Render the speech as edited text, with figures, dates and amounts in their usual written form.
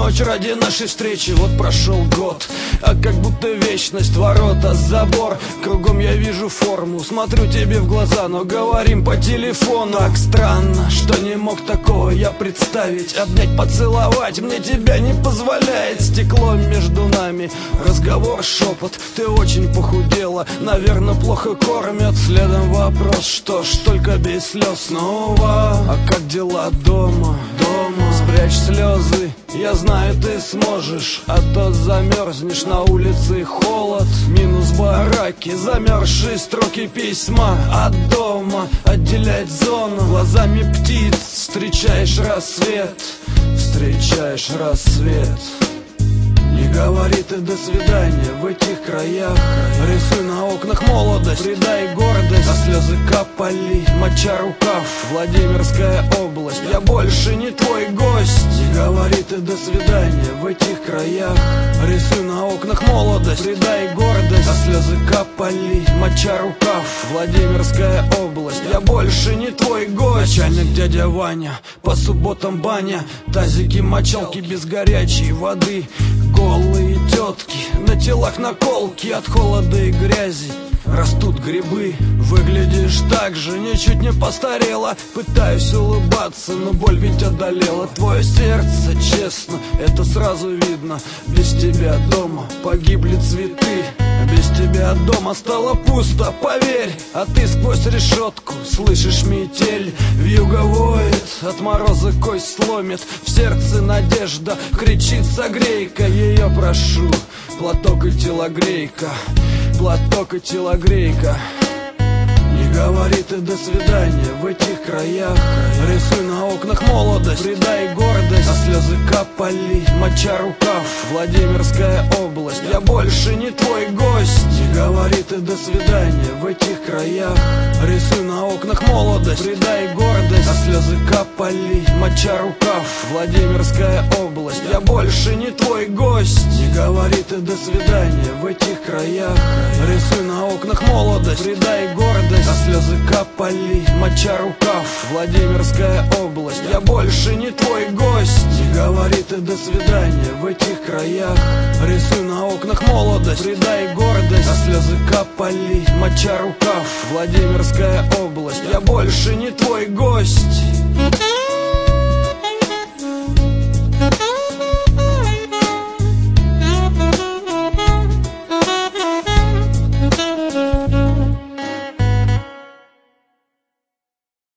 ночь ради нашей встречи. Вот прошел год, а как будто вечность, ворота, забор. Кругом я вижу форму, смотрю тебе в глаза, но говорим по телефону. Так странно, что не мог такого я представить. Обнять, поцеловать мне тебя не позволяет. Стекло между нами, разговор, шепот. Ты очень похудела, наверное, плохо кормят. Следом вопрос, что ж, только без слез снова. А как дела дома? Дома. Спрячь слезы, я знаю, ты сможешь, а то замерзнешь, на улице холод. Минус бараки, замерзшие строки письма. От дома отделять зону. Глазами птиц встречаешь рассвет. Встречаешь рассвет. Не говори ты до свидания в этих краях. Рисуй на окнах молодость, придай гордость. А слезы капали, моча рукав. Владимирская область, я больше не твой гость. Не говори ты до свидания в этих краях. Рисуй на окнах молодость, придай гордость. А слезы капали, моча рукав. Владимирская область, я больше не твой гость. Начальник дядя Ваня, по субботам баня. Тазики, мочалки без горячей воды. Голые тетки, на телах наколки. От холода и грязи растут грибы. Выглядишь так же, ничуть не постарела. Пытаюсь улыбаться, но боль ведь одолела. Твое сердце, честно, это сразу видно. Без тебя дома погибли цветы. Без тебя дома стало пусто, поверь. А ты сквозь решетку слышишь метель. Вьюга воет, от мороза кость сломит. В сердце надежда кричит согрейка. Ее прошу, платок и телогрейка. Платок и телогрейка. Не говори ты до свидания в этих краях. Рисуй на окнах молодость, придай гордость. А слезы капали, моча рукав. Владимирская область, я больше не твой гость. Не говори ты до свидания в этих краях. Рисуй на окнах молодость, придай гордость. А слезы капали, моча рукав. Владимирская область, я больше не твой гость. Не говори ты до свидания в этих краях. Рисуй на окнах молодость, придай гордость. А слезы капали, моча рукав. Владимирская область, я больше не твой гость. Не говори ты до свидания в этих краях. Рисуй на окнах молодость, придай гордость. А слезы капали, моча рукав. Владимирская область, я больше не твой гость.